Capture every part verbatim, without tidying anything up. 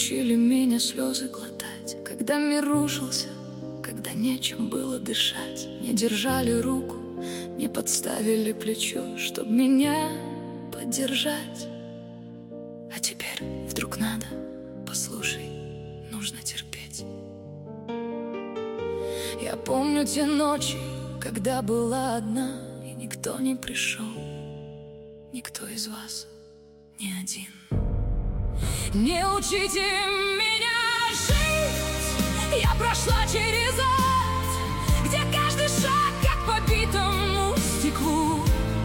учили меня слезы глотать, когда мир рушился, когда нечем было дышать. Не держали руку, не подставили плечо, чтоб меня поддержать. А теперь вдруг надо, послушай, нужно терпеть. Я помню те ночи, когда была одна, и никто не пришел, никто из вас, ни один. Не учите меня жить, я прошла через ад, где каждый шаг как по битому стеклу.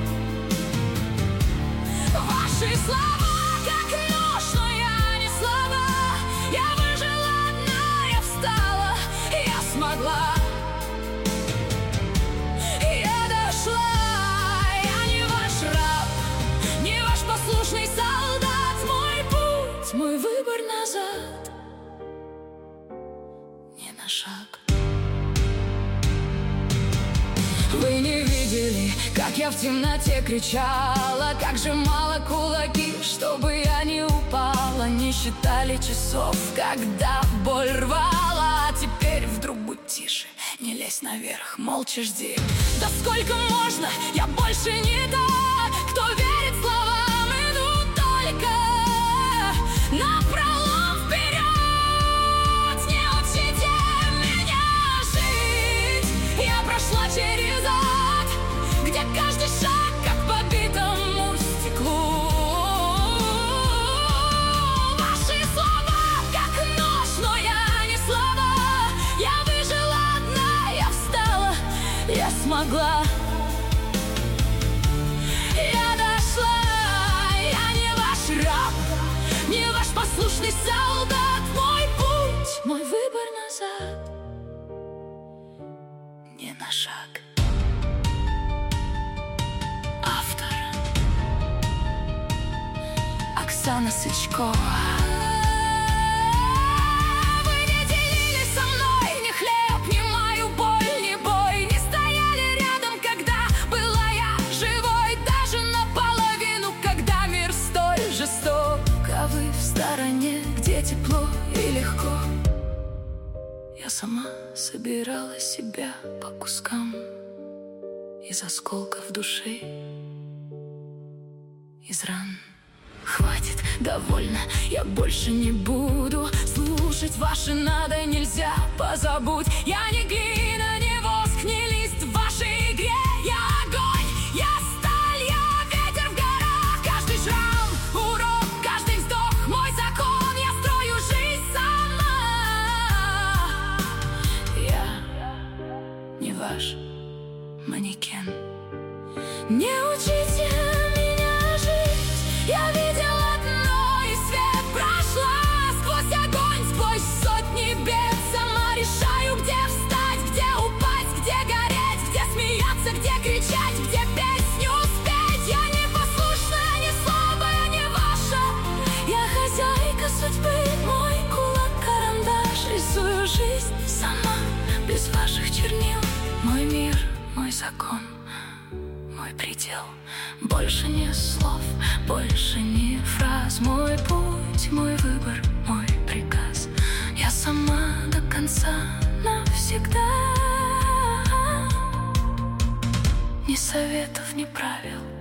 Ваши слова как нож, но я не слаба. Я выжила одна, я встала, я смогла. Я дошла, я не ваш раб, не ваш послушный солдат. Мой путь, мой выбор назад, не на шаг. Вы не видели, как я в темноте кричала, как сжимала кулаки, чтобы я не упала. Не считали часов, когда боль рвала. А теперь вдруг будь тише, не лезь наверх, молча жди. Да сколько можно, я больше не та, кто верит словам, иду только напролом вперед. Не учите меня жить, я прошла через ад, где каждый шаг как по битому стеклу. Ваши слова как нож, но я не слаба. Я выжила одна, я встала, я смогла. Я дошла, я не ваш раб, не ваш послушный солдат. Мой путь, мой выбор назад, не на шаг. Автор Оксана Сычкова. Вы не делили со мной ни хлеб, ни мою боль, ни бой. Не стояли рядом, когда была я живой, даже наполовину, когда мир столь жесток. А вы в стороне, где тепло и легко. Я сама собирала себя по кускам из осколков души, из ран. Хватит, довольно, я больше не буду слушать ваши надо, нельзя, позабудь. Я не глина, не воск, не лист в вашей игре. Я огонь, я сталь, я ветер в горах. Каждый шрам, урок, каждый вздох мой закон. Я строю жизнь сама. Я не ваш манекен. Не учите меня жить, я видела дно и свет прошла. Сквозь огонь, сквозь сотни бед сама решаю, где встать, где упасть, где гореть, где смеяться, где кричать, где песню спеть. Я не послушная, не слабая, не ваша. Я хозяйка судьбы, мой кулак, карандаш. Рисую жизнь сама, без ваших чернил. Мой мир, мой закон, мой предел. Больше не слов, больше не фраз. Мой путь, мой выбор, мой приказ. Я сама до конца, навсегда. Ни советов, ни правил,